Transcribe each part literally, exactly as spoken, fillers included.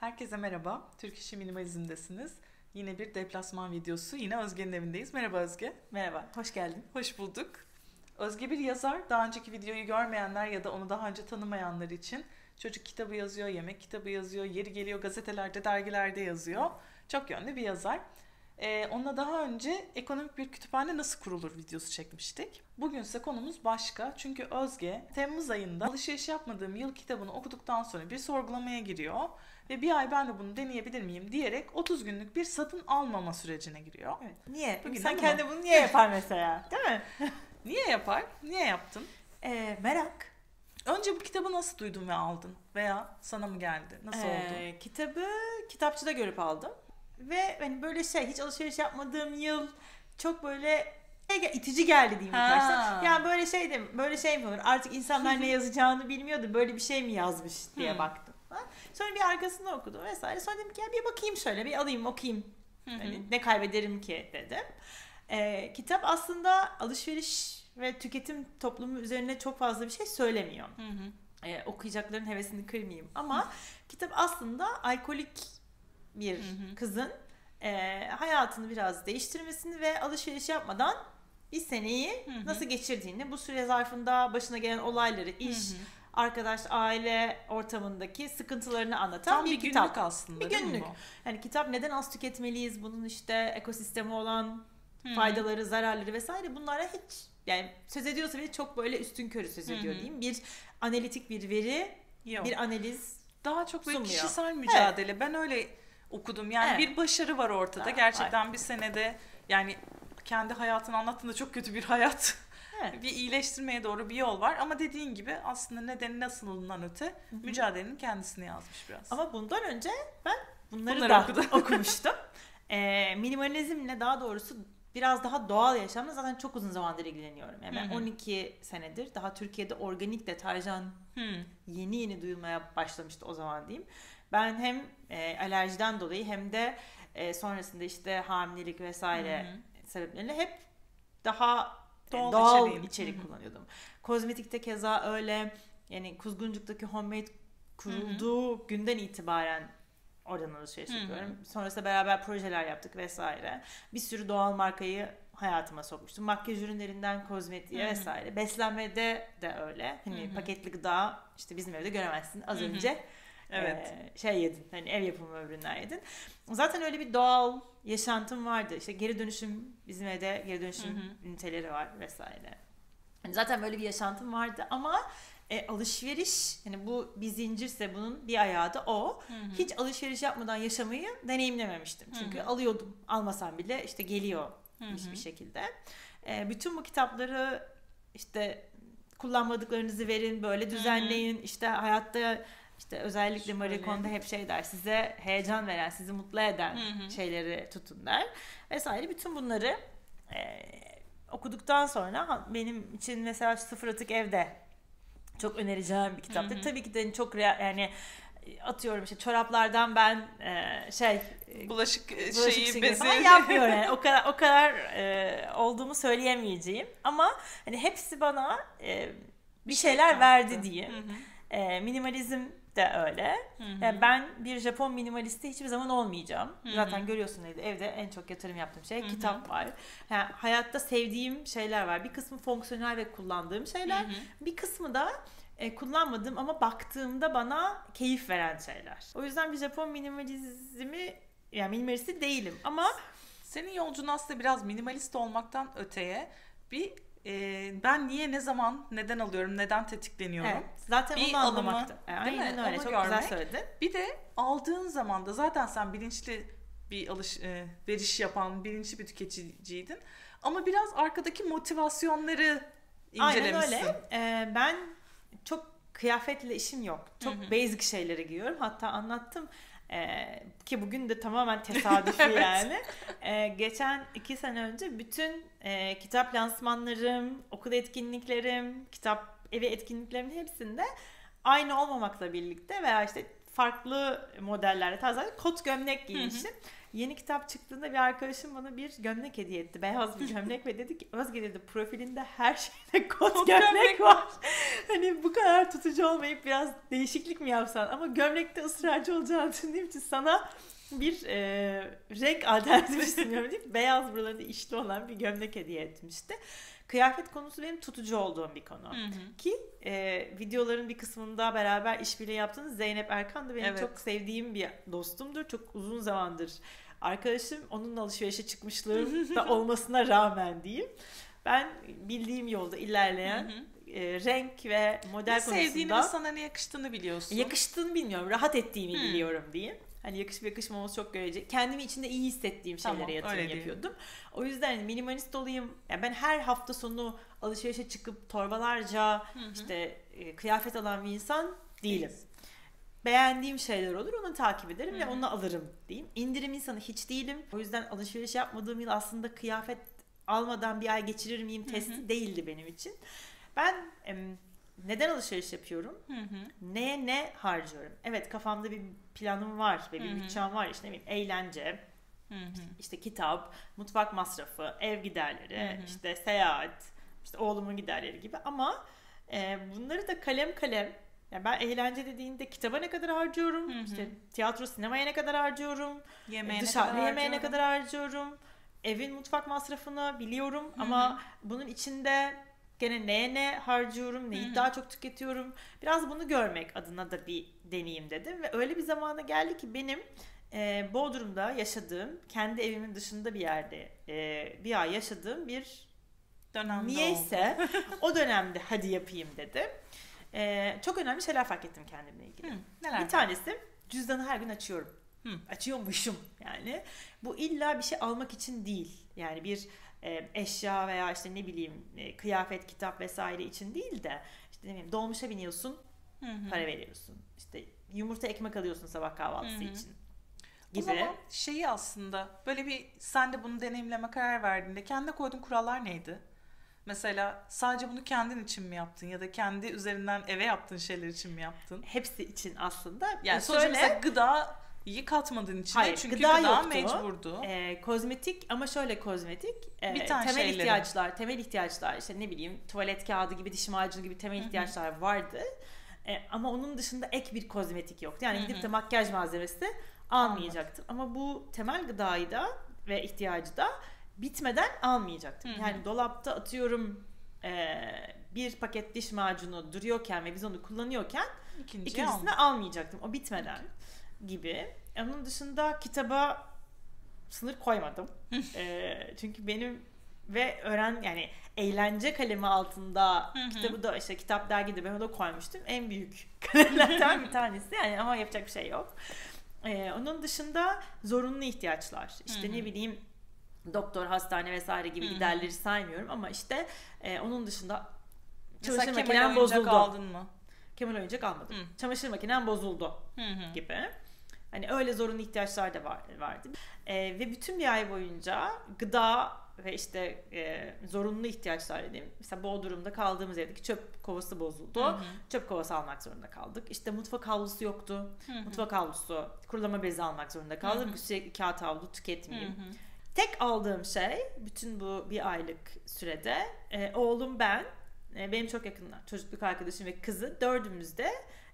Herkese merhaba. Türk İşi Minimalizm'desiniz. Yine bir deplasman videosu. Yine Özge'nin evindeyiz. Merhaba Özge. Merhaba, hoş geldin. Hoş bulduk. Özge bir yazar. Daha önceki videoyu görmeyenler ya da onu daha önce tanımayanlar için çocuk kitabı yazıyor, yemek kitabı yazıyor, yeri geliyor gazetelerde, dergilerde yazıyor. Çok yönlü bir yazar. Ee, onunla daha önce ekonomik bir kütüphane nasıl kurulur videosu çekmiştik. Bugün ise konumuz başka. Çünkü Özge Temmuz ayında alışveriş yapmadığım yıl kitabını okuduktan sonra bir sorgulamaya giriyor. Ve bir ay ben de bunu deneyebilir miyim diyerek otuz günlük bir satın almama sürecine giriyor. Evet. Niye? Bugün İnsan kendi bunu niye yapar mesela? Değil mi? Niye yapar? Niye yaptın? Ee, merak. Önce bu kitabı nasıl duydun ve aldın? Veya sana mı geldi? Nasıl Ee, oldu? Kitabı kitapçıda görüp aldım. Ve hani böyle şey, hiç alışveriş yapmadığım yıl çok böyle itici geldi diyeyim ilk başta. Yani böyle şey de, böyle şey mi olur? Artık insanlar ne yazacağını bilmiyordu. Böyle bir şey mi yazmış diye Hmm. baktım. Sonra bir arkasını okudum vesaire. Sonra dedim ki ya bir bakayım şöyle, bir alayım okuyayım. Yani ne kaybederim ki dedim. Ee, kitap aslında alışveriş ve tüketim toplumu üzerine çok fazla bir şey söylemiyor. Hı hı. Ee, okuyacakların hevesini kırmayayım. Ama hı. kitap aslında alkolik bir hı hı. kızın e, hayatını biraz değiştirmesini ve alışveriş yapmadan bir seneyi hı hı. nasıl geçirdiğini, bu süre zarfında başına gelen olayları, iş, hı hı. arkadaş, aile ortamındaki sıkıntılarını anlatan Tam bir, bir kitap. günlük aslında. Bir günlük. Yani kitap neden az tüketmeliyiz, bunun işte ekosisteme olan Hı-hı. faydaları, zararları vesaire, bunlara hiç yani söz ediyorsa bile çok böyle üstün körü söz ediyor Hı-hı. diyeyim. Bir analitik bir veri, Yok. bir analiz daha çok böyle sunmuyor. Kişisel mücadele. Evet. Ben öyle okudum. Yani evet. bir başarı var ortada. Ha, gerçekten var. Bir senede yani kendi hayatını anlattığında çok kötü bir hayat. Evet. Bir iyileştirmeye doğru bir yol var ama dediğin gibi aslında nedeni nasılından öte Hı-hı. mücadelenin kendisini yazmış biraz. Ama bundan önce ben bunları, bunları da okudum. okumuştum. Ee, minimalizmle, daha doğrusu biraz daha doğal yaşamla zaten çok uzun zamandır ilgileniyorum. Yani ben on iki senedir daha Türkiye'de organik deterjan Hı. yeni yeni duyulmaya başlamıştı o zaman diyeyim. Ben hem e, alerjiden dolayı hem de e, sonrasında işte hamilelik vesaire Hı. sebepleriyle hep daha doğal, doğal içeriğim. içerik Hı-hı. kullanıyordum. Kozmetikte keza öyle. Yani Kuzguncuk'taki Homemade kurulduğu Hı-hı. günden itibaren oradan alışveriş yapıyorum. Sonrasında beraber projeler yaptık vesaire. Bir sürü doğal markayı hayatıma sokmuştum. Makyaj ürünlerinden kozmetiğe Hı-hı. vesaire. Beslenmede de öyle. Hani Hı-hı. paketli gıda işte bizim evde göremezsin. Az Hı-hı. önce evet. e, şey yedin. Hani ev yapımı ürünler yedin. Zaten öyle bir doğal yaşantım vardı. İşte geri dönüşüm, bizim evde geri dönüşüm Hı-hı. üniteleri var vesaire. Yani zaten böyle bir yaşantım vardı ama E, alışveriş, hani bu bir zincirse bunun bir ayağı da o. Hı hı. Hiç alışveriş yapmadan yaşamayı deneyimlememiştim. Çünkü hı hı. alıyordum. Almasam bile işte geliyor hı hı. bir şekilde. E, bütün bu kitapları işte kullanmadıklarınızı verin, böyle düzenleyin. Hı hı. İşte hayatta işte özellikle Şöyle. Marie Kondo hep şey der, size heyecan veren, sizi mutlu eden hı hı. şeyleri tutun der. Vesaire. Bütün bunları e, okuduktan sonra benim için mesela Sıfır Atık Evde çok önereceğim bir kitaptır. Hı hı. Tabii ki de çok real, yani atıyorum işte çoraplardan ben e, şey bulaşık, bulaşık şeyi bezi falan yapmıyorum yani. O kadar o kadar e, olduğumu söyleyemeyeceğim. Ama hani hepsi bana e, bir şeyler şey verdi diyeyim. Hı hı. E, minimalizm de öyle. Hı hı. Yani ben bir Japon minimalisti hiçbir zaman olmayacağım. Hı hı. Zaten görüyorsun evde, evde en çok yatırım yaptığım şey hı hı. kitap var. Yani hayatta sevdiğim şeyler var. Bir kısmı fonksiyonel ve kullandığım şeyler. Hı hı. Bir kısmı da e, kullanmadığım ama baktığımda bana keyif veren şeyler. O yüzden bir Japon minimalizmi, yani minimalisti değilim ama senin yolculuğun aslında biraz minimalist olmaktan öteye bir e, ben niye, ne zaman, neden alıyorum, neden tetikleniyorum. Evet, zaten bir onu anlamakta. Yani aynen öyle, onu çok görmek. Güzel söyledin. Bir de aldığın zaman da zaten sen bilinçli bir alış e, veriş yapan, bilinçli bir tüketiciydin. Ama biraz arkadaki motivasyonları incelemişsin. Aynen öyle. Ee, ben çok kıyafetle işim yok. Çok Hı-hı. basic şeyleri giyiyorum. Hatta anlattım ee, ki bugün de tamamen tesadüfi evet. yani. Ee, geçen iki sene önce bütün e, kitap lansmanlarım, okul etkinliklerim, kitap evi etkinliklerimin hepsinde aynı olmamakla birlikte veya işte farklı modellerde tarzlarda kot gömlek giymişim. Yeni kitap çıktığında bir arkadaşım bana bir gömlek hediye etti. Beyaz bir gömlek ve dedi ki Özge dedi profilinde her şeyde kot, kot gömlek, gömlek var. Hani bu kadar tutucu olmayıp biraz değişiklik mi yapsan? Ama gömlekte ısrarcı olacağını düşündüğüm için sana bir e, renk alternatifi sunuyorum deyip beyaz buralarında işli olan bir gömlek hediye etmişti. Kıyafet konusu benim tutucu olduğum bir konu. Hı hı. Ki e, videoların bir kısmında beraber işbirliği yaptığınız Zeynep Erkan da benim evet. çok sevdiğim bir dostumdur. Çok uzun zamandır arkadaşım. Onunla alışverişe çıkmışlığım da olmasına rağmen diyeyim. Ben bildiğim yolda ilerleyen hı hı. E, renk ve model ne konusunda... Sevdiğini ve sana ne yakıştığını biliyorsun. Yakıştığını bilmiyorum. Rahat ettiğimi hı. biliyorum diyeyim. Hani yakışıp yakışmaması çok görece. Kendimi içinde iyi hissettiğim şeylere tamam, yatırım yapıyordum. O yüzden minimalist olayım. Yani ben her hafta sonu alışverişe çıkıp torbalarca hı hı. işte e, kıyafet alan bir insan değilim. Evet. Beğendiğim şeyler olur, onu takip ederim hı hı. ve onu alırım diyeyim. İndirim insanı hiç değilim. O yüzden alışveriş yapmadığım yıl aslında kıyafet almadan bir ay geçirir miyim testi hı hı. değildi benim için. Ben em, neden alışveriş yapıyorum? Hı hı. Neye ne harcıyorum? Evet, kafamda bir planım var ve bir bütçem var. İşte ne bileyim eğlence, hı hı. işte kitap, mutfak masrafı, ev giderleri, hı hı. işte seyahat, işte oğlumun giderleri gibi. Ama e, bunları da kalem kalem. Yani ben eğlence dediğinde kitaba ne kadar harcıyorum? Hı hı. İşte tiyatro, sinemaya ne kadar harcıyorum? Yemeğe dışarı ne yemeğe ne kadar harcıyorum? Evin mutfak masrafını biliyorum hı hı. ama bunun içinde gene neye ne harcıyorum, neyi Hı-hı. daha çok tüketiyorum. Biraz bunu görmek adına da bir deneyim dedim. Ve öyle bir zamana geldi ki benim e, Bodrum'da yaşadığım, kendi evimin dışında bir yerde e, bir ay yaşadığım bir dönemde niyeyse o dönemde hadi yapayım dedim. E, çok önemli şeyler fark ettim kendimle ilgili. Hı, neler bir tanesi cüzdanı her gün açıyorum. Hı. Açıyormuşum yani. Bu illa bir şey almak için değil. Yani bir E, eşya veya işte ne bileyim e, kıyafet, kitap vesaire için değil de işte ne bileyim dolmuşa biniyorsun, hı hı. para veriyorsun. İşte yumurta ekmek alıyorsun sabah kahvaltısı hı hı. için gibi. O zaman şeyi aslında böyle bir sen de bunu deneyimleme karar verdiğinde kendine koyduğun kurallar neydi? Mesela sadece bunu kendin için mi yaptın ya da kendi üzerinden eve yaptığın şeyler için mi yaptın? Hepsi için aslında. Yani sonuçta şöyle, mesela gıda iyi katmadığın için hayır, çünkü gıda, gıda yoktu. mecburdu. E, kozmetik ama şöyle kozmetik. E, bir tane temel şeyleri. ihtiyaçlar, temel ihtiyaçlar işte ne bileyim tuvalet kağıdı gibi, diş macunu gibi temel Hı-hı. ihtiyaçlar vardı. E, ama onun dışında ek bir kozmetik yoktu. Yani Hı-hı. gidip de makyaj malzemesi de almayacaktım. Anladım. Ama bu temel gıdayı da ve ihtiyacı da bitmeden almayacaktım. Hı-hı. Yani dolapta atıyorum e, bir paket diş macunu duruyorken ve biz onu kullanıyorken İkinci ikincisini aldım. almayacaktım. O bitmeden Hı-hı. gibi. Onun dışında kitaba sınır koymadım. e, çünkü benim ve öğren yani eğlence kalemi altında hı hı. kitabı da işte kitap dergide ben da koymuştum. En büyük kalemlerden bir tanesi. Yani ama yapacak bir şey yok. E, onun dışında zorunlu ihtiyaçlar. İşte hı hı. ne bileyim doktor, hastane vesaire gibi hı hı. giderleri saymıyorum ama işte e, onun dışında çamaşır makinem bozuldu. Aldın mı? Kemal oyuncak almadım. Hı. Çamaşır makinem bozuldu hı hı. gibi. Hani öyle zorunlu ihtiyaçlar da var, vardı. Ee, ve bütün bir ay boyunca gıda ve işte e, zorunlu ihtiyaçlar dediğim. Mesela Bodrum'da kaldığımız evdeki çöp kovası bozuldu. Hı hı. Çöp kovası almak zorunda kaldık. İşte mutfak havlusu yoktu. Hı hı. Mutfak havlusu, kurulama bezi almak zorunda kaldık. Hı hı. Sürekli kağıt havlu tüketmeyeyim. Hı hı. Tek aldığım şey bütün bu bir aylık sürede e, oğlum ben, e, benim çok yakın çocukluk arkadaşım ve kızı dördümüzde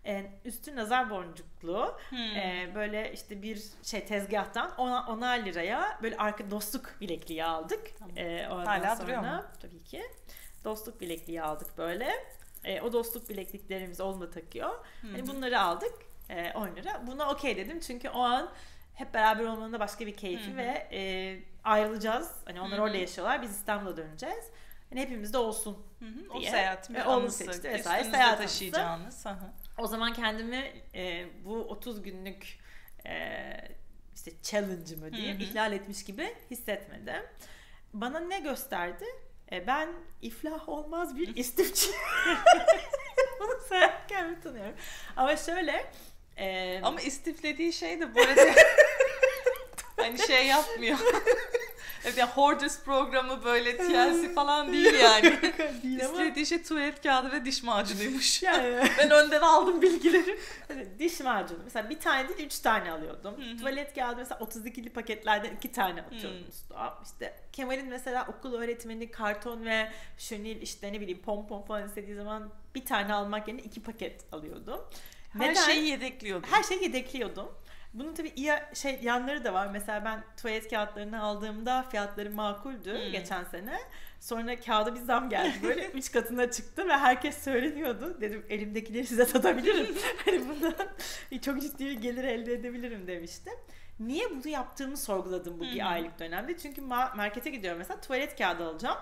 üstü nazar boncuklu hmm. e, böyle işte bir şey tezgahtan ona, onar liraya böyle arka dostluk bilekliği aldık. Tamam. E, Hala duruyor mu? Tabii ki. Dostluk bilekliği aldık böyle. E, o dostluk bilekliklerimiz oğlum da takıyor. Hmm. Hani bunları aldık e, on lira. Buna okey dedim çünkü o an hep beraber olmanın da başka bir keyfi hmm. ve e, ayrılacağız. Hani onlar hmm. orada yaşıyorlar. Biz İstanbul'a döneceğiz. Yani hepimiz de olsun hı hı. diye. O seyahatin bir anısı. Seçti vesaire. Seyahat taşıyacağınız. O zaman kendimi e, bu otuz günlük e, işte challenge'ımı diyeyim ihlal etmiş gibi hissetmedim. Bana ne gösterdi? E, ben iflah olmaz bir istifçi. Bunu sayarken mi tanıyorum? Ama şöyle. E, Ama istiflediği şey de bu arada hani şey yapmıyor. Evet, yani Hoarders programı böyle T L C falan değil yani. Değil ama. İstediği şey tuvalet kağıdı ve diş macunuymuş. Yani. Ben önden aldım bilgileri. Evet, diş macunu. Mesela bir tane değil üç tane alıyordum. Hı hı. Tuvalet kağıdı mesela otuz ikili paketlerden iki tane atıyordum Hı. usta. İşte Kemal'in mesela okul öğretmeni karton ve şönil işte ne bileyim pompon falan istediği zaman bir tane almak yerine iki paket alıyordum. Her Neden? şeyi yedekliyordum. Her şeyi yedekliyordum. Bunun tabii iyi şey yanları da var. Mesela ben tuvalet kağıtlarını aldığımda fiyatları makuldü Hmm. geçen sene. Sonra kağıda bir zam geldi. Böyle üç katına çıktı ve herkes söyleniyordu. Dedim elimdekileri size satabilirim. Hani bundan çok ciddi bir gelir elde edebilirim demiştim. Niye bunu yaptığımı sorguladım bu bir Hmm. aylık dönemde. Çünkü ma- markete gidiyorum mesela tuvalet kağıdı alacağım.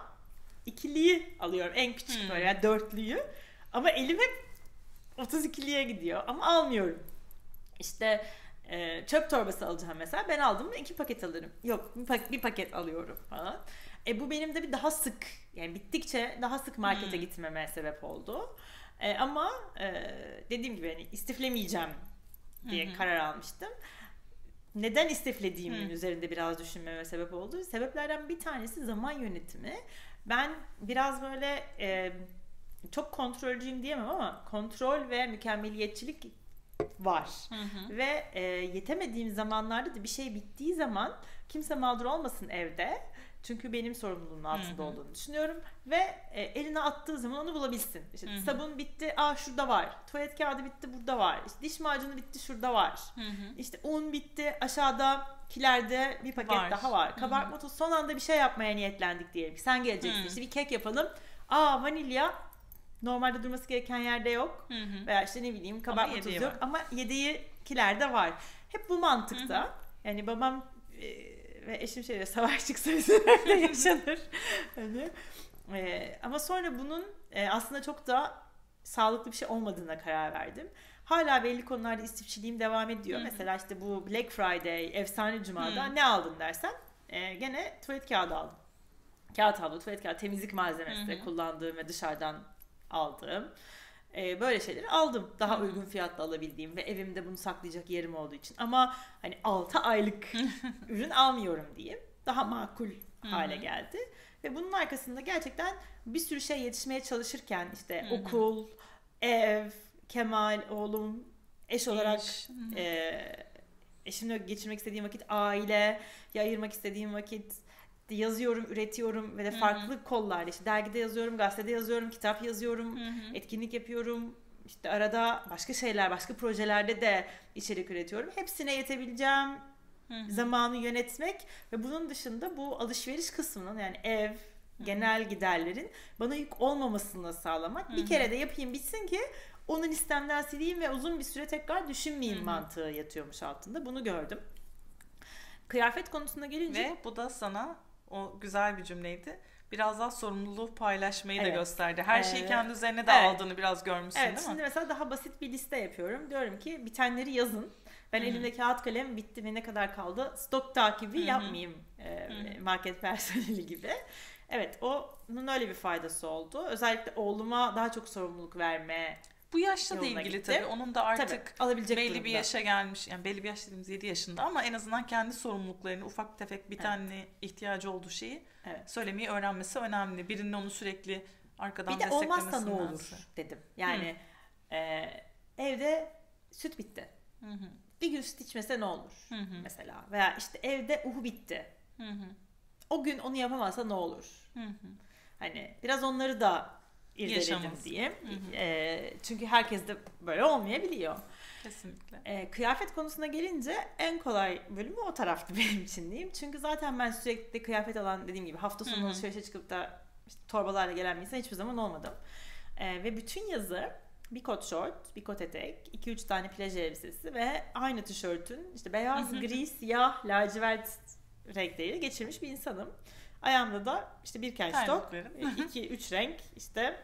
İkiliyi alıyorum en küçük Hmm. böyle yani dörtlüyü. Ama elim hep otuz ikiliye gidiyor ama almıyorum. İşte e, çöp torbası alacağım mesela. Ben aldım mı iki paket alırım. Yok bir, pak- bir paket alıyorum falan. E, bu benim de bir daha sık yani bittikçe daha sık markete Hmm. gitmeme sebep oldu. E, ama e, dediğim gibi hani istiflemeyeceğim diye Hı hı. karar almıştım. Neden istiflediğimin Hı. üzerinde biraz düşünmeme sebep oldu. Sebeplerden bir tanesi zaman yönetimi. Ben biraz böyle e, çok kontrolcüyüm diyemem ama kontrol ve mükemmeliyetçilik var. Hı hı. Ve e, yetemediğim zamanlarda da bir şey bittiği zaman kimse mağdur olmasın evde. Çünkü benim sorumluluğum altında Hı hı. olduğunu düşünüyorum. Ve e, eline attığı zaman onu bulabilsin. İşte Hı hı. sabun bitti, aa şurada var. Tuvalet kağıdı bitti, burada var. İşte diş macunu bitti, şurada var. Hı hı. İşte un bitti, aşağıda kilerde bir paket Var. daha var. Hı hı. Kabartma tozu son anda bir şey yapmaya niyetlendik diyelim ki. Sen geleceksin Hı. işte bir kek yapalım. Aa vanilya normalde durması gereken yerde yok. Hı hı. Veya işte ne bileyim kabartma yedeği tozu yok var. ama yedeği kilerde var. Hep bu mantıkta. Hı hı. Yani babam e, ve eşim şeyle savaş çıksa bizim evde yaşanır. Hani, e, ama sonra bunun e, aslında çok da sağlıklı bir şey olmadığına karar verdim. Hala belli konularda istifçiliğim devam ediyor. Hı hı. Mesela işte bu Black Friday, Efsane Cuma'da Hı. ne aldın dersen e, gene tuvalet kağıdı aldım. Kağıt havlu, tuvalet kağıdı, temizlik malzemesi Hı hı. kullandığım ve dışarıdan aldığım. Ee, böyle şeyleri aldım. Daha Hı hı. uygun fiyatla alabildiğim ve evimde bunu saklayacak yerim olduğu için. Ama hani altı aylık ürün almıyorum diyeyim. Daha makul Hı hale hı. geldi. Ve bunun arkasında gerçekten bir sürü şey yetişmeye çalışırken işte Hı hı. okul, ev, Kemal, oğlum, eş olarak İş. Hı hı. e, eşimle geçirmek istediğim vakit, aile, ya ayırmak istediğim vakit, yazıyorum, üretiyorum ve de Hı hı. farklı kollarda işte dergide yazıyorum, gazetede yazıyorum, kitap yazıyorum, Hı hı. etkinlik yapıyorum. İşte arada başka şeyler, başka projelerde de içerik üretiyorum. Hepsine yetebileceğim Hı hı. zamanı yönetmek ve bunun dışında bu alışveriş kısmının yani ev, Hı. genel giderlerin bana yük olmamasını sağlamak. Hı Bir hı. kere de yapayım bitsin ki onu listemden sileyim ve uzun bir süre tekrar düşünmeyeyim Hı hı. mantığı yatıyormuş altında. Bunu gördüm. Kıyafet konusuna gelince Ve bu da sana o güzel bir cümleydi. Biraz daha sorumluluğu paylaşmayı da Evet. gösterdi. Her şeyi Evet. kendi üzerine de Evet. aldığını biraz görmüşsün evet, değil şimdi mi? mesela daha basit bir liste yapıyorum. Diyorum ki bitenleri yazın. Ben Hı hı. elimde kağıt kalem bitti ve ne kadar kaldı stok takibi Hı hı. yapmayayım e, Hı hı. market personeli gibi. Evet, onun öyle bir faydası oldu. Özellikle oğluma daha çok sorumluluk verme. Bu yaşla da Yoluna ilgili gitti. tabii. Onun da artık Tabii alabilecek belli durumda. bir yaşa gelmiş. Yani belli bir yaş dediğimiz yedi yaşında ama en azından kendi sorumluluklarını ufak tefek bir Evet. tane ihtiyacı olduğu şeyi Evet. söylemeyi öğrenmesi önemli. Birinin onu sürekli arkadan Bir de olmazsa ne desteklemesinden. olur dedim. Yani e, evde süt bitti. Hı hı. Bir gün süt içmese ne olur Hı hı. mesela. Veya işte evde uhu bitti. Hı hı. O gün onu yapamazsa ne olur? Hı hı. Hani biraz onları da irdeledim Yaşaması. diyeyim. Hı hı. E, çünkü herkes de böyle olmayabiliyor. Kesinlikle. E, kıyafet konusuna gelince en kolay bölümü o taraftı benim için diyeyim. Çünkü zaten ben sürekli kıyafet alan dediğim gibi hafta sonu Hı hı. alışverişe çıkıp da işte torbalarla gelen bir insan hiçbir zaman olmadım. E, ve bütün yazı bir kot şort, bir kot etek, iki üç tane plaj elbisesi ve aynı tişörtün işte beyaz, gri, siyah, lacivert renkleriyle geçirmiş bir insanım. Ayağımda da işte bir ken stok, Terliklerim. iki üç renk işte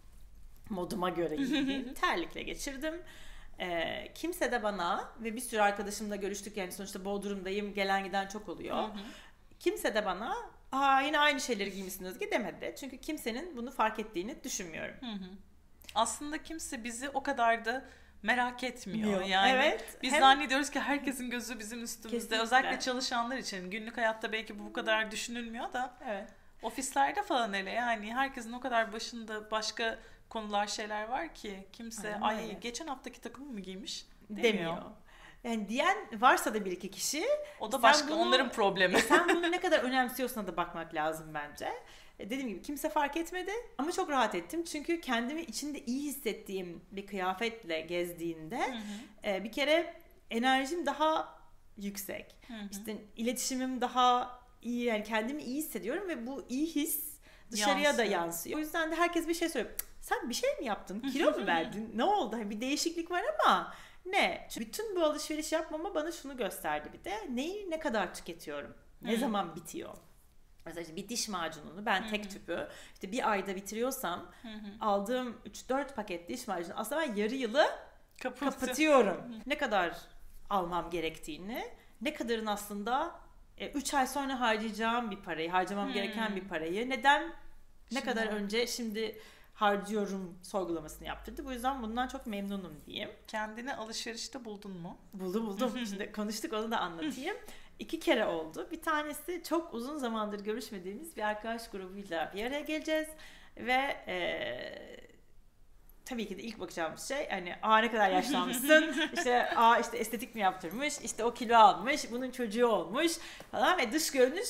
moduma göre giydiğim terlikle geçirdim. Ee, kimse de bana ve bir sürü arkadaşımla görüştük yani sonuçta Bodrum'dayım, gelen giden çok oluyor. Hı hı. Kimse de bana aa yine aynı şeyleri giymişsin Özge demedi. Çünkü kimsenin bunu fark ettiğini düşünmüyorum. Hı hı. Aslında kimse bizi o kadar da merak etmiyor. Yok. Yani Evet. biz Hem... zannediyoruz ki herkesin gözü bizim üstümüzde. Kesinlikle. Özellikle çalışanlar için. Günlük hayatta belki bu bu kadar düşünülmüyor da. Evet. Ofislerde falan hele yani herkesin o kadar başında başka konular şeyler var ki kimse Aynen ay öyle. geçen haftaki takımı mı giymiş demiyor. Demiyor. Yani diyen varsa da bir iki kişi. O da sen başka bunu, onların problemi. Sen bunu ne kadar önemsiyorsan da bakmak lazım bence. Dediğim gibi kimse fark etmedi ama çok rahat ettim. Çünkü kendimi içinde iyi hissettiğim bir kıyafetle gezdiğinde Hı hı. e, bir kere enerjim daha yüksek. Hı hı. İşte iletişimim daha iyi, yani kendimi iyi hissediyorum ve bu iyi his dışarıya Yansıyor. da yansıyor. O yüzden de herkes bir şey söylüyor. Sen bir şey mi yaptın? Kilo mu verdin? Ne oldu? Hani bir değişiklik var ama ne? Çünkü bütün bu alışveriş yapmama bana şunu gösterdi bir de. Neyi ne kadar tüketiyorum? Ne Hı. zaman bitiyor? Mesela işte bir diş macununu ben tek Hı hı. tüpü işte bir ayda bitiriyorsam Hı hı. aldığım üç dört paket diş macunu aslında ben yarı yılı Kapatı. kapatıyorum. Ne kadar almam gerektiğini, ne kadarın aslında üç ay sonra harcayacağım bir parayı, harcamam Hmm. gereken bir parayı neden ne Şimdi kadar var. önce şimdi harcıyorum sorgulamasını yaptırdı. Bu yüzden bundan çok memnunum diyeyim. Kendini alışverişte buldun mu? Buldum buldum. Şimdi konuştuk, onu da anlatayım. İki kere oldu. Bir tanesi çok uzun zamandır görüşmediğimiz bir arkadaş grubuyla bir araya geleceğiz. Ve ee, tabii ki de ilk bakacağımız şey hani aa ne kadar yaşlanmışsın, işte aa işte estetik mi yaptırmış, işte o kilo almış, bunun çocuğu olmuş falan ve dış görünüş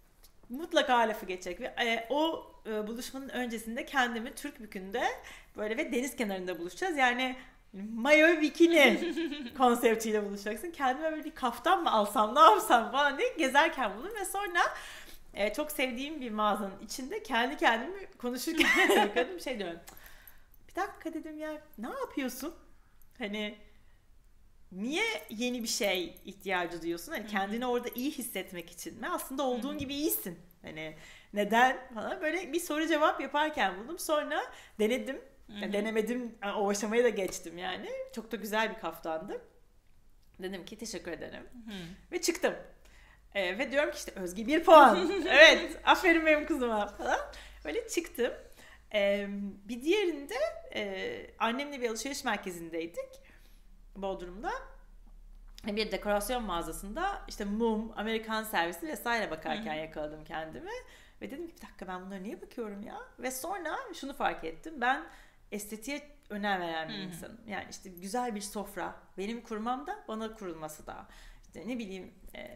mutlaka lafı geçecek. Ve e, o e, buluşmanın öncesinde kendimi Türk Bükü'nde böyle ve deniz kenarında buluşacağız. Yani mayo bikini konseptiyle buluşacaksın. Kendime böyle bir kaftan mı alsam, ne yapsam falan diye gezerken buldum ve sonra e, çok sevdiğim bir mağazanın içinde kendi kendimi konuşurken kadın şey diyorum. Bir dakika dedim ya, ne yapıyorsun? Hani niye yeni bir şey ihtiyacı duyuyorsun? Hani kendini orada iyi hissetmek için mi? Aslında olduğun Hı-hı. gibi iyisin. Hani neden falan böyle bir soru cevap yaparken buldum. Sonra denedim. Yani denemedim, o aşamayı da geçtim yani. Çok da güzel bir kaftandı. Dedim ki teşekkür ederim. Hı-hı. Ve çıktım. Ee, ve diyorum ki işte Özge bir puan. Evet, aferin benim kızıma falan. Böyle çıktım. Ee, bir diğerinde e, annemle bir alışveriş merkezindeydik Bodrum'da. Bir dekorasyon mağazasında işte mum, Amerikan servisi vesaire bakarken Hı-hı. yakaladım kendimi. Ve dedim ki bir dakika, ben bunlara niye bakıyorum ya? Ve sonra şunu fark ettim. Ben estetiğe önem veren bir Hı-hı. insanım. Yani işte güzel bir sofra benim kurmam da bana kurulması da. İşte ne bileyim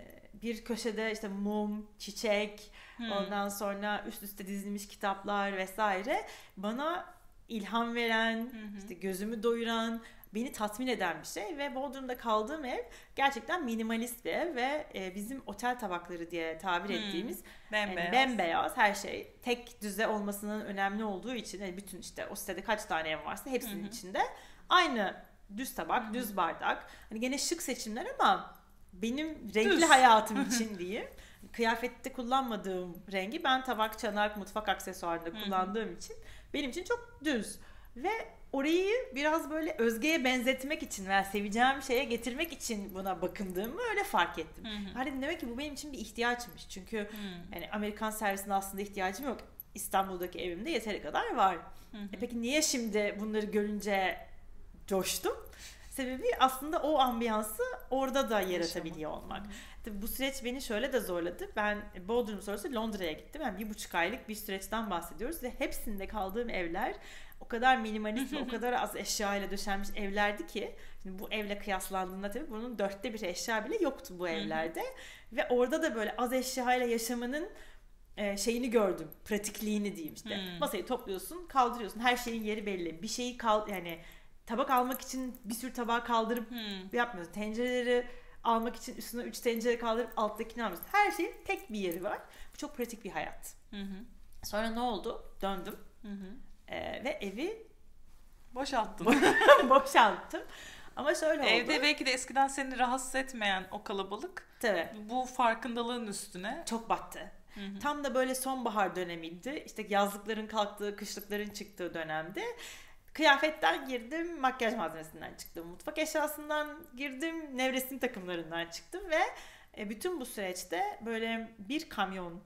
bir köşede işte mum, çiçek, Hmm. ondan sonra üst üste dizilmiş kitaplar vesaire bana ilham veren, Hı-hı. işte gözümü doyuran, beni tatmin eden bir şey. Ve Bodrum'da kaldığım ev gerçekten minimalist bir ev ve e, bizim otel tabakları diye tabir Hmm. ettiğimiz Bembeyaz. yani bembeyaz her şey tek düze olmasının önemli olduğu için yani bütün işte o sitede kaç tane ev varsa hepsinin Hı-hı. içinde aynı düz tabak, Hı-hı. düz bardak. Hani gene şık seçimler ama benim renkli Düz. hayatım için diyeyim. Kıyafette kullanmadığım rengi ben tabak, çanak, mutfak aksesuarında Hı-hı. kullandığım için benim için çok düz. Ve orayı biraz böyle Özge'ye benzetmek için veya seveceğim şeye getirmek için buna bakındığımı öyle fark ettim. Hani demek ki bu benim için bir ihtiyaçmış. Çünkü Hı-hı. yani Amerikan servisine aslında ihtiyacım yok. İstanbul'daki evimde yeteri kadar var. E peki niye şimdi bunları görünce coştum? Sebebi aslında o ambiyansı orada da yaratabiliyor olmak. Tabii bu süreç beni şöyle de zorladı. Ben Bodrum sonrası Londra'ya gittim. Yani bir buçuk aylık bir süreçten bahsediyoruz ve hepsinde kaldığım evler o kadar minimalist ve o kadar az eşya ile döşenmiş evlerdi ki şimdi bu evle kıyaslandığında tabii bunun dörtte bir eşya bile yoktu bu evlerde. Ve orada da böyle az eşya ile yaşamanın şeyini gördüm. Pratikliğini diyeyim işte. Hmm. Masayı topluyorsun, kaldırıyorsun. Her şeyin yeri belli. Bir şeyi kal yani tabak almak için bir sürü tabağı kaldırıp Hmm. yapmıyorsun. Tencereleri almak için üstüne üç tencere kaldırıp alttakini almıyorsun. Her şeyin tek bir yeri var. Bu çok pratik bir hayat. Hı hı. Sonra ne oldu? Döndüm. Hı hı. Ee, ve evi boşalttın. boşalttım. Ama şöyle oldu. Evde belki de eskiden seni rahatsız etmeyen o kalabalık Tabii. bu farkındalığın üstüne çok battı. Hı hı. Tam da böyle sonbahar dönemiydi. İşte yazlıkların kalktığı, kışlıkların çıktığı dönemde. Kıyafetten girdim, makyaj malzemesinden çıktım. Mutfak eşyasından girdim, nevresim takımlarından çıktım ve bütün bu süreçte böyle bir kamyon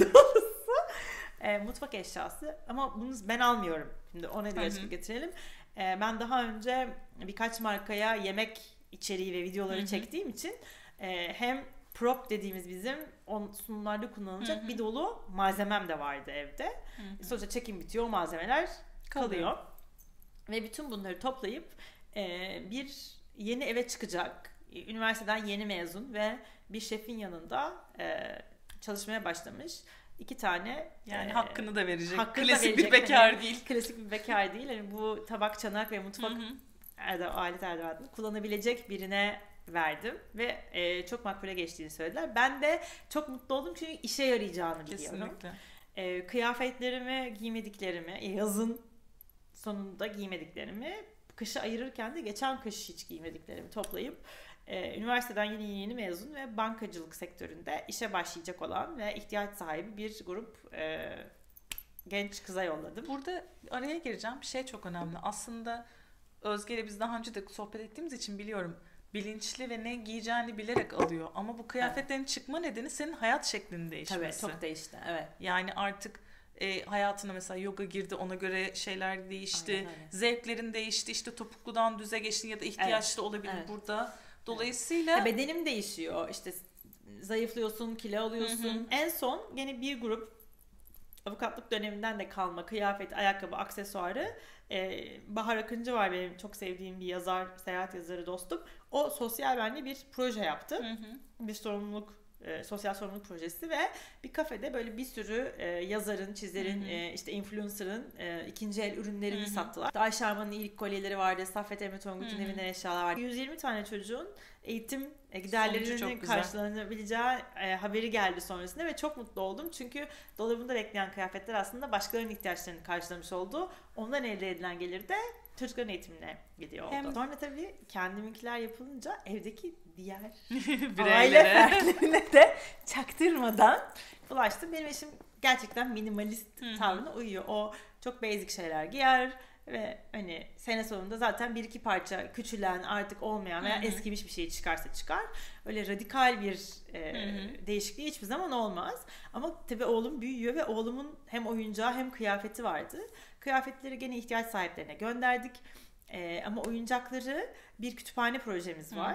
dolusu e, mutfak eşyası. Ama bunu ben almıyorum. Şimdi ona bir açıklık getirelim. E, ben daha önce birkaç markaya yemek içeriği ve videoları Hı hı. çektiğim için e, hem prop dediğimiz bizim on sunumlarda kullanılacak Hı hı. bir dolu malzemem de vardı evde. Hı hı. Sonuçta çekim bitiyor, o malzemeler kalıyor. Kalıyor. Ve bütün bunları toplayıp e, bir yeni eve çıkacak, üniversiteden yeni mezun ve bir şefin yanında e, çalışmaya başlamış iki tane Yani e, hakkını da verecek. hakkını da Klasik verecek. bir bekar Hani değil. Klasik bir bekar değil. Yani bu tabak, çanak ve mutfak Hı hı. erde, alet edevatını kullanabilecek birine verdim ve e, çok makbule geçtiğini söylediler. Ben de çok mutlu oldum çünkü işe yarayacağını biliyorum. Kesinlikle. E, kıyafetlerimi, giymediklerimi, yazın sonunda giymediklerimi, kışı ayırırken de geçen kış hiç giymediklerimi toplayıp e, üniversiteden yeni yeni mezun ve bankacılık sektöründe işe başlayacak olan ve ihtiyaç sahibi bir grup e, genç kıza yolladım. Burada araya gireceğim. Bir şey çok önemli. Aslında Özge ile biz daha önce de sohbet ettiğimiz için biliyorum. Bilinçli ve ne giyeceğini bilerek alıyor. Ama bu kıyafetlerin evet. çıkma nedeni senin hayat şeklinin değişmesi. Tabii çok değişti. Evet. Yani artık e, hayatına mesela yoga girdi, ona göre şeyler değişti. Zevklerin değişti. İşte topukludan düze geçtin ya da ihtiyaçlı evet. olabilir evet. burada. Dolayısıyla evet. bedenim değişiyor. İşte zayıflıyorsun, kilo alıyorsun. Hı hı. En son yine bir grup avukatlık döneminden de kalma kıyafet, ayakkabı, aksesuarı. Ee, Bahar Akıncı var, benim çok sevdiğim bir yazar, seyahat yazarı dostum. O sosyal benle bir proje yaptı. Hı hı. Bir sorumluluk, e, sosyal sorumluluk projesi ve bir kafede böyle bir sürü e, yazarın, çizerin, hı hı. E, işte influencer'ın e, ikinci el ürünlerini hı hı. sattılar. Ayşe Arman'ın iyilik kolyeleri vardı, Saffet Emre Tonguç'un evinden eşyalar vardı. yüz yirmi tane çocuğun eğitim giderlerinin karşılanabileceği e, haberi geldi sonrasında ve çok mutlu oldum. Çünkü dolabında bekleyen kıyafetler aslında başkalarının ihtiyaçlarını karşılamış oldu. Ondan elde edilen gelir de çocukların eğitimine gidiyor oldu. Hem sonra tabii kendiminkiler yapılınca evdeki diğer aile fertlerine de çaktırmadan bulaştım. Benim eşim gerçekten minimalist tavrına uyuyor. O çok basic şeyler giyer ve hani sene sonunda zaten bir iki parça küçülen, artık olmayan veya Hı-hı. eskimiş bir şey çıkarsa çıkar. Öyle radikal bir e, değişikliği hiçbir zaman olmaz. Ama tabii oğlum büyüyor ve oğlumun hem oyuncağı hem kıyafeti vardı. Kıyafetleri gene ihtiyaç sahiplerine gönderdik. E, ama oyuncakları, bir kütüphane projemiz var.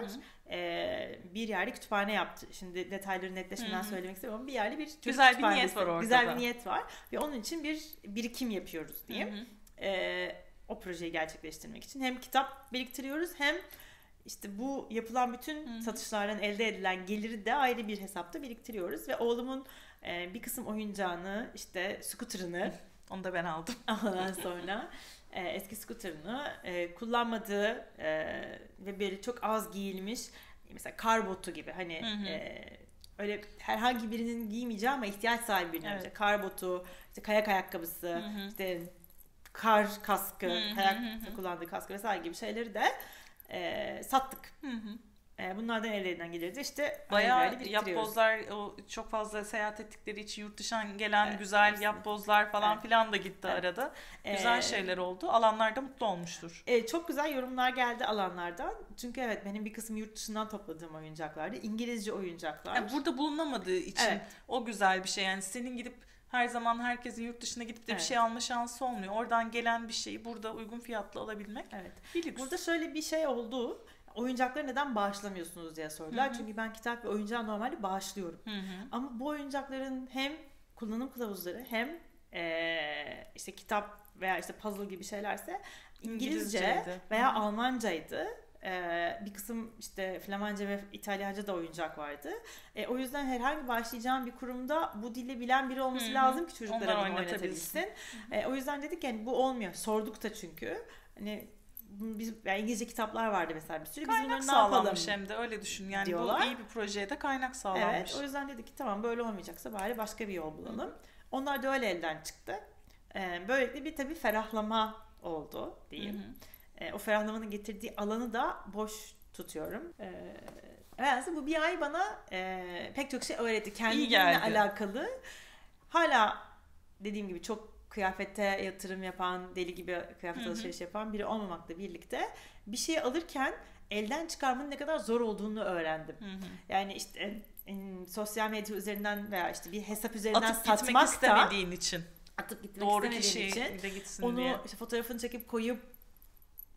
E, bir yerde kütüphane yaptı. Şimdi detayları netleşmeden Hı-hı. söylemek istemiyorum. Bir yerde bir güzel bir niyet var ortada. Güzel bir niyet var ve onun için bir birikim yapıyoruz diyeyim. E, o projeyi gerçekleştirmek için hem kitap biriktiriyoruz hem işte bu yapılan bütün Hı-hı. satışlardan elde edilen geliri de ayrı bir hesapta biriktiriyoruz ve oğlumun e, bir kısım oyuncağını, işte scooter'ını onu da ben aldım. Ondan sonra e, eski scooter'ını e, kullanmadığı e, ve böyle çok az giyilmiş, mesela kar botu gibi hani e, öyle herhangi birinin giymeyeceği ama ihtiyaç sahibi birinin evet. kar botu, işte kayak ayakkabısı, Hı-hı. işte kar kaskı, Hı-hı. kayak kullandığı kaskı vesaire gibi şeyleri de e, sattık. Hı-hı. Bunlardan elde edilen gelirdi işte bayağı yapbozlar, o çok fazla seyahat ettikleri için yurt dışından gelen evet, güzel kesinlikle. yapbozlar falan evet. filan da gitti evet. arada. Güzel ee, şeyler oldu. Alanlar da mutlu olmuştur. E, çok güzel yorumlar geldi alanlardan. Çünkü evet, benim bir kısım yurt dışından topladığım oyuncaklardı. İngilizce oyuncaklar. Yani burada bulunamadığı için evet. o güzel bir şey. Yani senin gidip her zaman herkesin yurt dışına gidip de evet. bir şey alma şansı olmuyor. Oradan gelen bir şeyi burada uygun fiyatla alabilmek. Evet. Bir lüks. Burada şöyle bir şey oldu. Oyuncakları neden bağışlamıyorsunuz diye sordular. Hı hı. Çünkü ben kitap ve oyuncağı normalde bağışlıyorum. Hı hı. Ama bu oyuncakların hem kullanım kılavuzları hem ee, işte kitap veya işte puzzle gibi şeylerse İngilizce İngilizceydi. veya hı. Almancaydı. Ee, bir kısım işte Flamanca ve İtalyanca da oyuncak vardı. Ee, o yüzden herhangi başlayacağım bir kurumda bu dili bilen biri olması Hı-hı. lazım ki çocuklara bunu oynatabilsin. Ee, o yüzden dedik yani bu olmuyor. Sorduk da çünkü. Hani biz yani İngilizce kitaplar vardı mesela bir sürü. Kaynak biz sağlanmış hem de öyle düşün. Yani diyorlar. Bu iyi bir projeye de kaynak sağlanmış. Evet, o yüzden dedik ki tamam böyle olmayacaksa bari başka bir yol bulalım. Hı-hı. Onlar da öyle elden çıktı. Ee, böylelikle bir tabii ferahlama oldu diyeyim. Hı-hı. O ferahlamanın getirdiği alanı da boş tutuyorum. Ee, evet, bu bir ay bana e, pek çok şey öğretti. Kendimle alakalı. Hala dediğim gibi çok kıyafete yatırım yapan, deli gibi kıyafet alışveriş yapan biri olmamakla birlikte bir şey alırken elden çıkarmanın ne kadar zor olduğunu öğrendim. Hı hı. Yani işte e, sosyal medya üzerinden veya işte bir hesap üzerinden atıp satmak gitmek istemediğin da, için. Atıp gitmek Doğru istemediğin için. De gitsin onu diye. işte fotoğrafını çekip koyup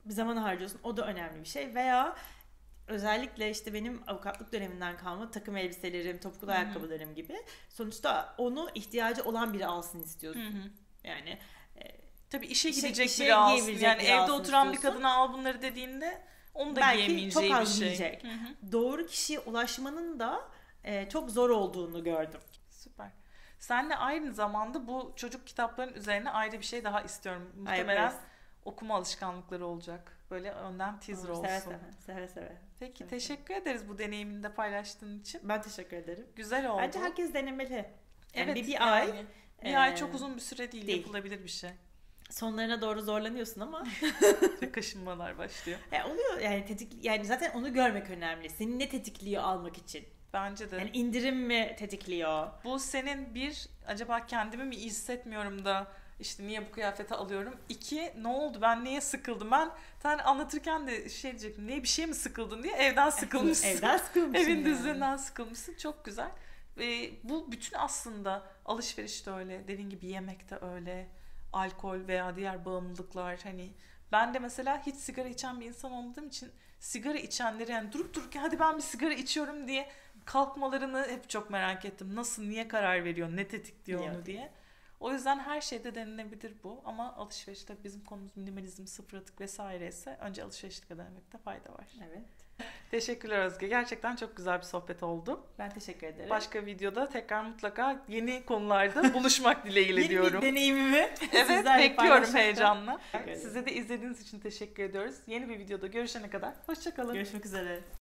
bir zaman harcıyorsun. O da önemli bir şey. Veya özellikle işte benim avukatlık döneminden kalma takım elbiselerim, topuklu Hı-hı. ayakkabılarım gibi. Sonuçta onu ihtiyacı olan biri alsın istiyorsun. Hı-hı. Yani tabii işe işe, gidecek işe biri alsın. giyebilecek Yani biri evde alsın oturan bir istiyorsun. kadına al bunları dediğinde onu da belki giyemeyeceği çok bir az şey. giyecek. Hı-hı. Doğru kişiye ulaşmanın da e, çok zor olduğunu gördüm. Süper. Senle aynı zamanda bu çocuk kitaplarının üzerine ayrı bir şey daha istiyorum. Ay, Muhtemelen yaparız. okuma alışkanlıkları olacak. Böyle önden teaser Olur, olsun. Seve seve. Seve seve. Peki Seve teşekkür ederiz bu deneyimini de paylaştığın için. Ben teşekkür ederim. Güzel oldu. Bence herkes denemeli. Yani evet, bir, bir yani ay. Bir e, ay çok uzun bir süre değil, değil. yapılabilir bir şey. Sonlarına doğru zorlanıyorsun ama Kaşınmalar başlıyor. e, oluyor yani tetik yani zaten onu görmek önemli. Seni ne tetikliyor almak için? Bence de. Yani indirim mi tetikliyor? Bu senin bir, acaba kendimi mi iyi hissetmiyorum da işte niye bu kıyafeti alıyorum? İki, ne oldu, ben niye sıkıldım? Ben sen anlatırken de şey diyecektim, niye bir şey mi sıkıldın diye evden sıkılmışsın. Evden sıkılmışsın. Evin yani. düzeninden sıkılmışsın. Çok güzel. Ve bu bütün aslında alışveriş de öyle. Dediğin gibi yemek de öyle. Alkol veya diğer bağımlılıklar. Hani ben de mesela hiç sigara içen bir insan olmadığım için sigara içenleri yani durup dururken hadi ben bir sigara içiyorum diye kalkmalarını hep çok merak ettim. Nasıl, niye karar veriyor, ne tetikliyor Biliyor. onu diye. O yüzden her şeyde denilebilir bu. Ama alışverişte bizim konumuz minimalizm, sıfır atık vesaire ise önce alışverişle denemekte fayda var. Evet. Teşekkürler Özge. Gerçekten çok güzel bir sohbet oldu. Ben teşekkür ederim. Başka videoda tekrar mutlaka yeni konularda buluşmak dileğiyle Yeni diyorum. bir deneyimimi Evet, sizlerle bekliyorum paylaşmakta. heyecanla. Teşekkür ederim. Size de izlediğiniz için teşekkür ediyoruz. Yeni bir videoda görüşene kadar hoşça kalın. Görüşmek üzere.